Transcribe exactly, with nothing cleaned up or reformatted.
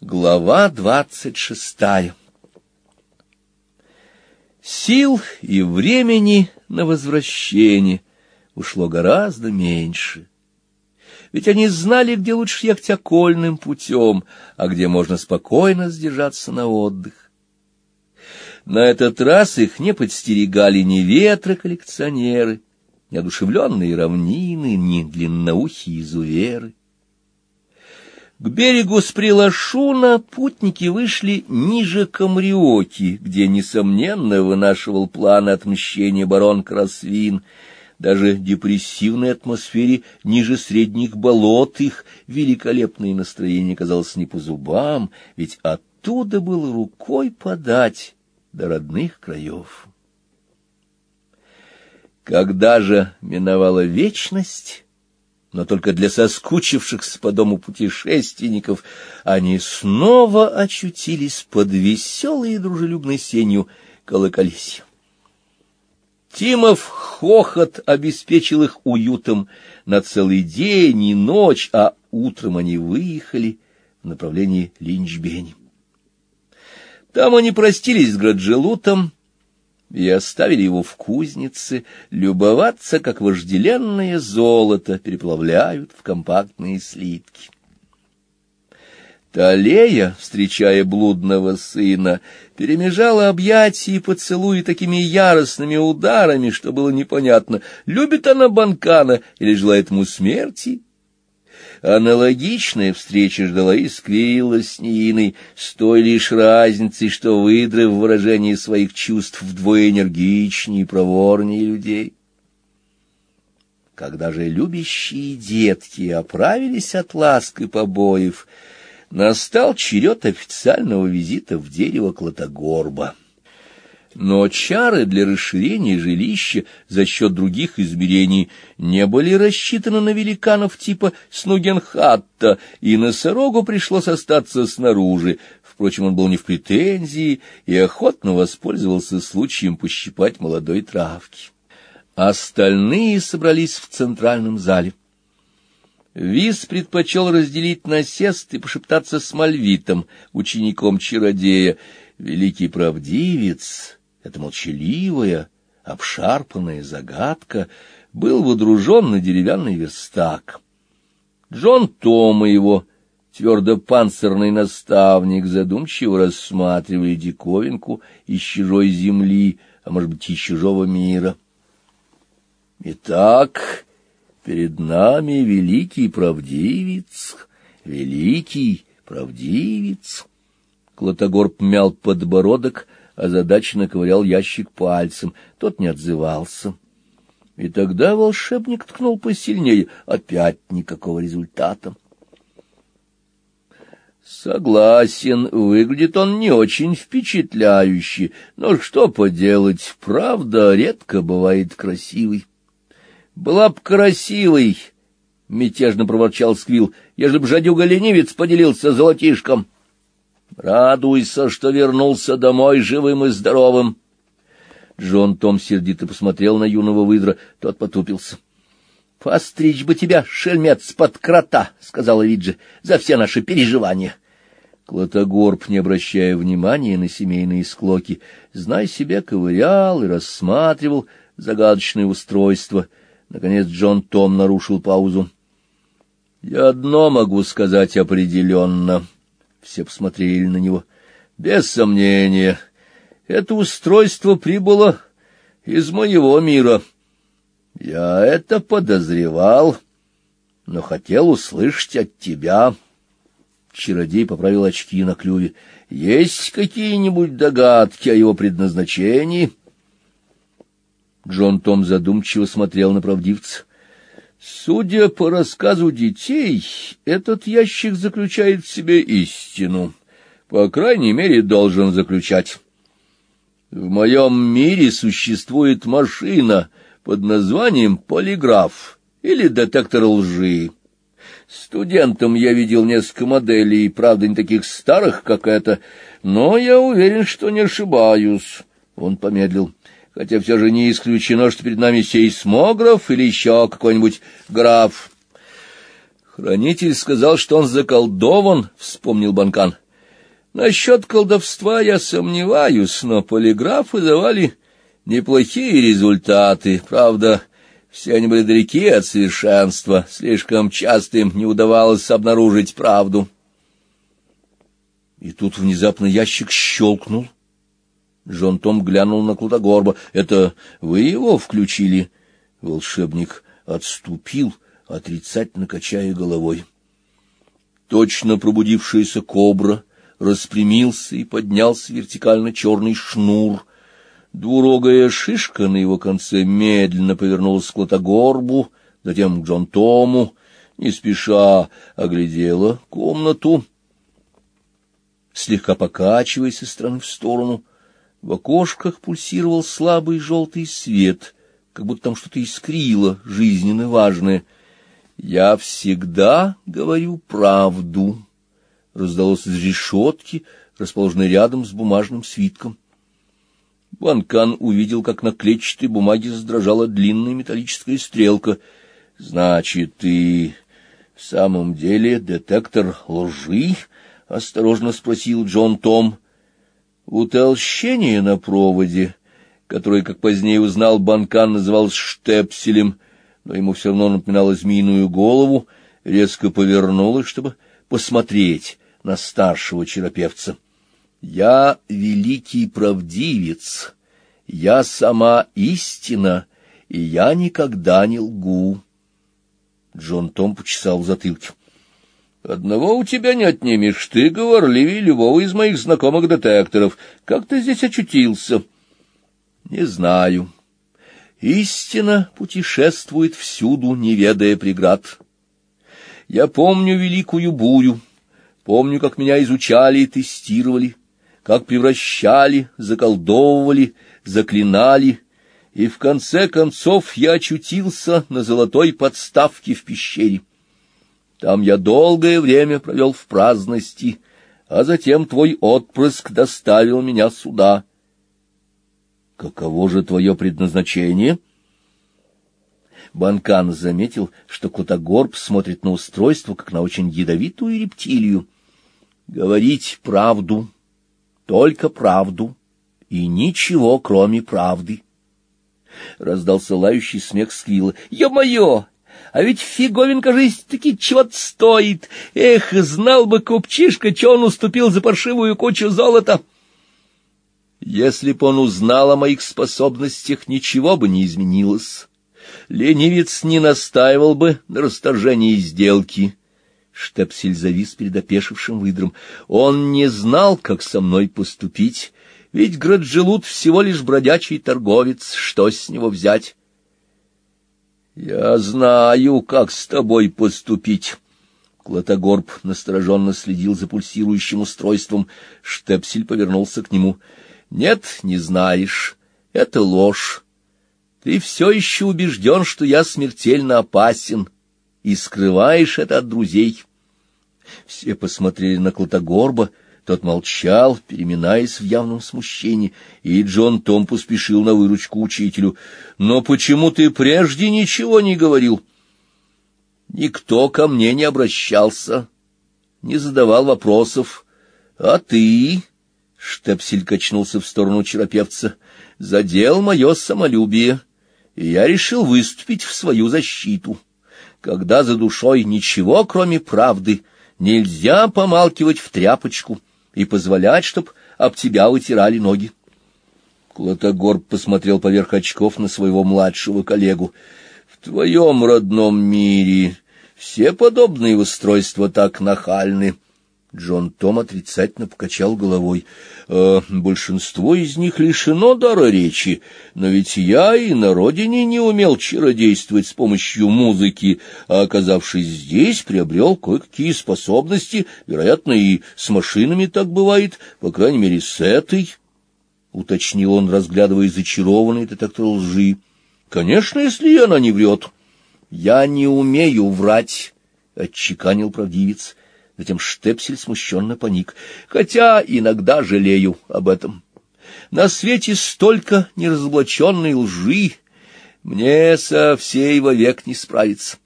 Глава двадцать шестая. Сил и времени на возвращение ушло гораздо меньше. Ведь они знали, где лучше ехать окольным путем, а где можно спокойно сдержаться на отдых. На этот раз их не подстерегали ни ветры-коллекционеры, ни одушевленные равнины, ни длинноухие изуверы. К берегу с Прилашуна путники вышли ниже Камриоки, где, несомненно, вынашивал планы отмщения барон Красвин. Даже депрессивной атмосфере ниже средних болот их великолепное настроение казалось не по зубам, ведь оттуда было рукой подать до родных краев. Когда же миновала вечность, но только для соскучившихся по дому путешественников, они снова очутились под веселой и дружелюбной сенью Колоколесья. Тимов хохот обеспечил их уютом на целый день и ночь, а утром они выехали в направлении Линчбени. Там они простились с Граджелутом и оставили его в кузнице любоваться, как вожделенное золото переплавляют в компактные слитки. Талея, встречая блудного сына, перемежала объятия и поцелуи такими яростными ударами, что было непонятно, любит она Банкана или желает ему смерти. Аналогичная встреча ждала и Сквилла с Ниной, с той лишь разницей, что выдры в выражении своих чувств вдвое энергичнее и проворнее людей. Когда же любящие детки оправились от ласк и побоев, настал черед официального визита в дерево Клотогорба. Но чары для расширения жилища за счет других измерений не были рассчитаны на великанов типа Снугенхатта, и носорогу пришлось остаться снаружи. Впрочем, он был не в претензии и охотно воспользовался случаем пощипать молодой травки. Остальные собрались в центральном зале. Виз предпочел разделить насест и пошептаться с Мальвитом, учеником-чародея. Великий правдивец, эта молчаливая, обшарпанная загадка, был водружен на деревянный верстак. Джон Том и его твердопанцирный наставник задумчиво рассматривали диковинку из чужой земли, а может быть и чужого мира. Итак, перед нами великий правдивец, великий правдивец. Клотогорб мял подбородок, озадаченно ковырял ящик пальцем. Тот не отзывался. И тогда волшебник ткнул посильнее. Опять никакого результата. Согласен, выглядит он не очень впечатляюще, но что поделать, правда редко бывает красивой. Была б красивой, — мятежно проворчал Сквилл, — ежели б жадюга-ленивец поделился золотишком. Радуйся, что вернулся домой живым и здоровым. Джон Том сердито посмотрел на юного выдра, тот потупился. — Постричь бы тебя, шельмец, под крота, — сказала Виджи, — за все наши переживания. Клотогорб, не обращая внимания на семейные склоки, знай себе, ковырял и рассматривал загадочное устройство. Наконец Джон Том нарушил паузу. — Я одно могу сказать определенно. Все посмотрели на него. Без сомнения, это устройство прибыло из моего мира. Я это подозревал, но хотел услышать от тебя. Чародей поправил очки на клюве. Есть какие-нибудь догадки о его предназначении? Джон Том задумчиво смотрел на правдивца. Судя по рассказу детей, этот ящик заключает в себе истину. По крайней мере, должен заключать. В моем мире существует машина под названием полиграф или детектор лжи. Студентам я видел несколько моделей, правда, не таких старых, как эта, но я уверен, что не ошибаюсь. Он помедлил. Хотя все же не исключено, что перед нами сейсмограф или еще какой-нибудь граф. Хранитель сказал, что он заколдован, — вспомнил Банкан. Насчет колдовства я сомневаюсь, но полиграфы давали неплохие результаты. Правда, все они были далеки от совершенства, слишком часто им не удавалось обнаружить правду. И тут внезапно ящик щелкнул. Джон Том глянул на Клотогорба. — Это вы его включили? Волшебник отступил, отрицательно качая головой. Точно пробудившаяся кобра распрямился и поднялся вертикально черный шнур. Двурогая шишка на его конце медленно повернулась к Клотогорбу, затем к Джон Тому, не спеша оглядела комнату, слегка покачиваясь из стороны в сторону. В окошках пульсировал слабый желтый свет, как будто там что-то искрило, жизненно важное. — Я всегда говорю правду, — раздалось из решетки, расположенной рядом с бумажным свитком. Банкан увидел, как на клетчатой бумаге задрожала длинная металлическая стрелка. — Значит, ты в самом деле детектор лжи? — осторожно спросил Джон Том. Утолщение на проводе, которое, как позднее узнал Банкан, называлось штепселем, но ему все равно напоминало змеиную голову, резко повернулось, чтобы посмотреть на старшего черопевца. — Я великий правдивец, я сама истина, и я никогда не лгу. Джон Том почесал в затылке. — Одного у тебя не отнимешь, ты говорливее любого из моих знакомых детекторов. Как ты здесь очутился? — Не знаю. Истина путешествует всюду, не ведая преград. Я помню великую бурю, помню, как меня изучали и тестировали, как превращали, заколдовывали, заклинали, и в конце концов я очутился на золотой подставке в пещере. Там я долгое время провел в праздности, а затем твой отпрыск доставил меня сюда. Каково же твое предназначение? Банкан заметил, что Клотогорб смотрит на устройство, как на очень ядовитую рептилию. Говорить правду, только правду, и ничего, кроме правды. Раздался лающий смех Сквилла. — Ё-моё! А ведь фиговин, кажись-таки, чего-то стоит. Эх, знал бы купчишка, чё он уступил за паршивую кучу золота. Если б он узнал о моих способностях, ничего бы не изменилось. Ленивец не настаивал бы на расторжении сделки. Штепсель завис перед опешившим выдром. Он не знал, как со мной поступить, ведь Граджелут всего лишь бродячий торговец, что с него взять? — Я знаю, как с тобой поступить. Клотогорб настороженно следил за пульсирующим устройством. Штепсель повернулся к нему. — Нет, не знаешь. Это ложь. Ты все еще убежден, что я смертельно опасен, и скрываешь это от друзей. Все посмотрели на Клотогорба. Тот молчал, переминаясь в явном смущении, и Джон Том поспешил на выручку учителю. — Но почему ты прежде ничего не говорил? — Никто ко мне не обращался, не задавал вопросов. — А ты, — Штепсель качнулся в сторону черопевца, — задел мое самолюбие, и я решил выступить в свою защиту. Когда за душой ничего, кроме правды, нельзя помалкивать в тряпочку и позволять, чтоб об тебя вытирали ноги. Клотогорб посмотрел поверх очков на своего младшего коллегу. — В твоем родном мире все подобные устройства так нахальны. Джон Том отрицательно покачал головой. «Э, большинство из них лишено дара речи, но ведь я и на родине не умел чародействовать с помощью музыки, а, оказавшись здесь, приобрел кое-какие способности, вероятно, и с машинами так бывает, по крайней мере, с этой», — уточнил он, разглядывая зачарованный детектор лжи. «Конечно, если она не врет». «Я не умею врать», — отчеканил правдивец. Затем Штепсель смущенно поник. «Хотя иногда жалею об этом. На свете столько неразоблаченной лжи, мне со всей вовек не справиться.